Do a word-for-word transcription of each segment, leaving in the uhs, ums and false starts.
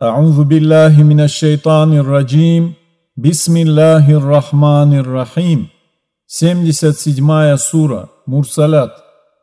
А'узу биллахи минаш шайтанир раджим. Бисмиллахир рахманир рахим. семьдесят седьмая сура Мурсалят.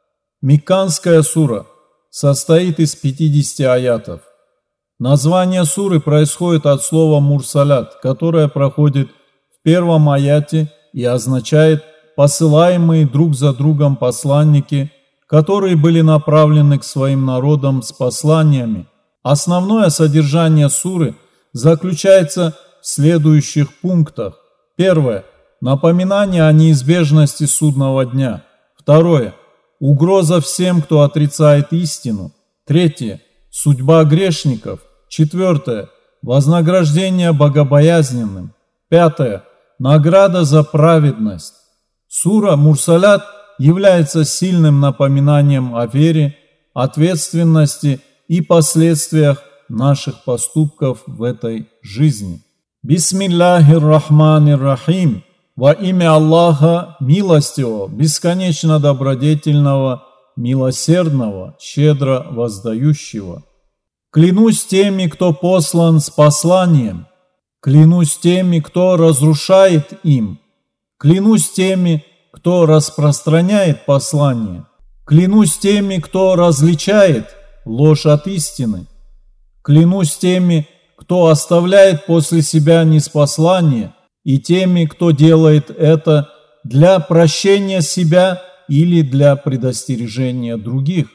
Мекканская сура, состоит из пятидесяти аятов. Название суры происходит от слова «мурсалят», которое проходит в первом аяте и означает «посылаемые друг за другом посланники», которые были направлены к своим народам с посланиями. Основное содержание суры заключается в следующих пунктах. Первое. Напоминание о неизбежности судного дня. Второе. Угроза всем, кто отрицает истину. Третье. Судьба грешников. Четвертое. Вознаграждение богобоязненным. Пятое. Награда за праведность. Сура Мурсалят является сильным напоминанием о вере, ответственности и последствиях наших поступков в этой жизни. Бисмиллахир рахманир рахим. Во имя Аллаха, милостивого, бесконечно добродетельного, милосердного, щедро воздающего. Клянусь теми, кто послан с посланием. Клянусь теми, кто разрушает им. Клянусь теми, кто распространяет послание. Клянусь теми, кто различает ложь от истины. Клянусь теми, кто оставляет после себя ниспослание, и теми, кто делает это для прощения себя или для предостережения других.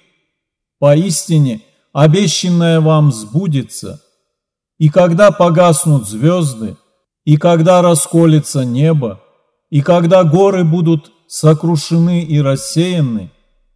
Поистине, обещанное вам сбудется. И когда погаснут звезды, и когда расколется небо, и когда горы будут сокрушены и рассеяны,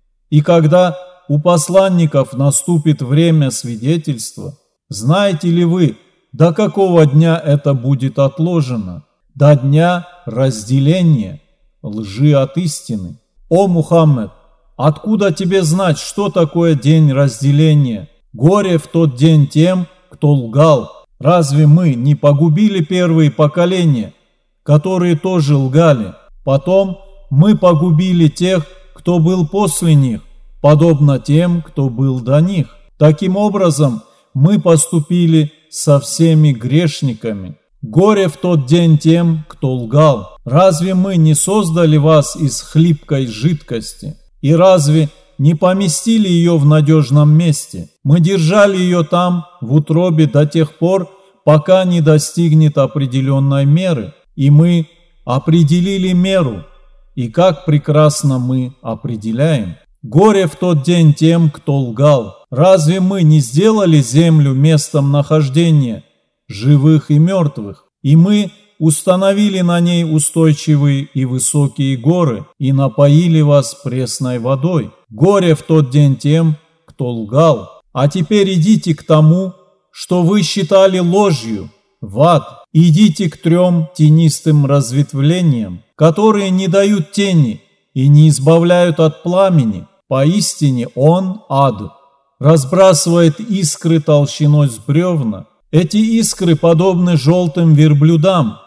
и когда у посланников наступит время свидетельства, знаете ли вы, до какого дня это будет отложено? До дня разделения лжи от истины. О Мухаммед, откуда тебе знать, что такое день разделения? Горе в тот день тем, кто лгал. Разве мы не погубили первые поколения, которые тоже лгали? Потом мы погубили тех, кто был после них, подобно тем, кто был до них. Таким образом, мы поступили со всеми грешниками. Горе в тот день тем, кто лгал. Разве мы не создали вас из хлипкой жидкости? И разве не поместили ее в надежном месте? Мы держали ее там, в утробе, до тех пор, пока не достигнет определенной меры. И мы определили меру. И как прекрасно мы определяем. Горе в тот день тем, кто лгал. Разве мы не сделали землю местом нахождения живых и мертвых? И мы установили на ней устойчивые и высокие горы и напоили вас пресной водой. Горе в тот день тем, кто лгал. А теперь идите к тому, что вы считали ложью, в ад. Идите к трем тенистым разветвлениям, которые не дают тени и не избавляют от пламени. Поистине он, ад, разбрасывает искры толщиной с бревна. Эти искры подобны желтым верблюдам,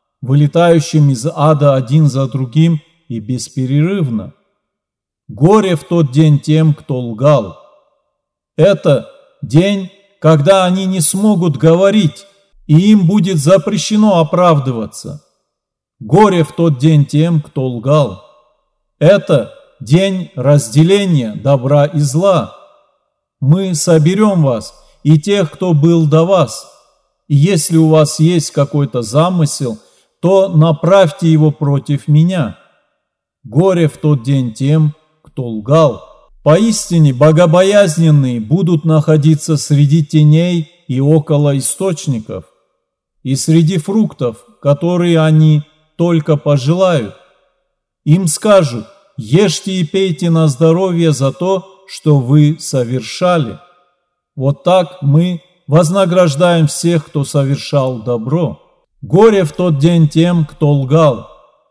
вылетающим из ада один за другим и бесперерывно. Горе в тот день тем, кто лгал. Это день, когда они не смогут говорить, и им будет запрещено оправдываться. Горе в тот день тем, кто лгал. Это день разделения добра и зла. Мы соберем вас и тех, кто был до вас. И если у вас есть какой-то замысел, то направьте его против меня. Горе в тот день тем, кто лгал. Поистине богобоязненные будут находиться среди теней и около источников, и среди фруктов, которые они только пожелают. Им скажут: ешьте и пейте на здоровье за то, что вы совершали. Вот так мы вознаграждаем всех, кто совершал добро. Горе в тот день тем, кто лгал.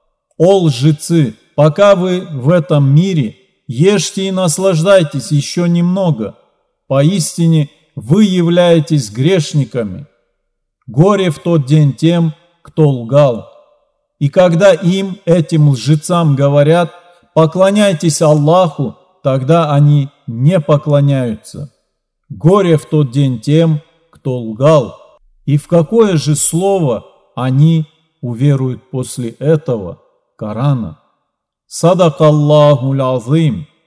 О лжецы, пока вы в этом мире, ешьте и наслаждайтесь еще немного. Поистине вы являетесь грешниками. Горе в тот день тем, кто лгал. И когда им, этим лжецам, говорят: поклоняйтесь Аллаху, тогда они не поклоняются. Горе в тот день тем, кто кто лгал, и в какое же слово они уверуют после этого Корана. Садак Аллаху азим.